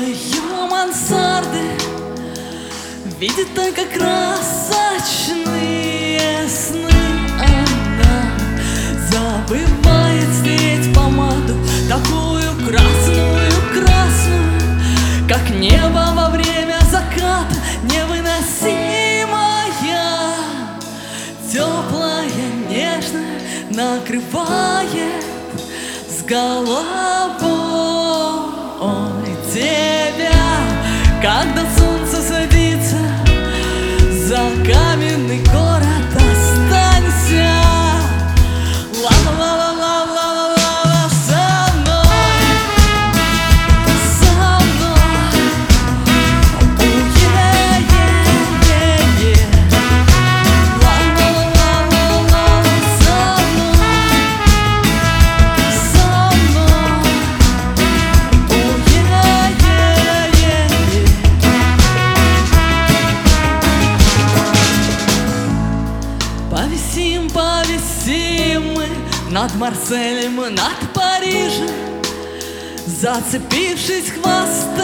ее мансарды видит только красочные сны. Она забывает стереть помаду, такую красную, как небо во время заката, невыносимая, теплая, нежная, накрывает с головой тебя, когда солнце садится за каменный город. Останься, ла-ла-ла-ла-ла-ла-ла, со мной, е-е-е-е, ла-ла-ла-ла-ла-ла, со мной, е-е-е-е. Повисим, повисим мы над Марселем и над Парижем, зацепившись хвостом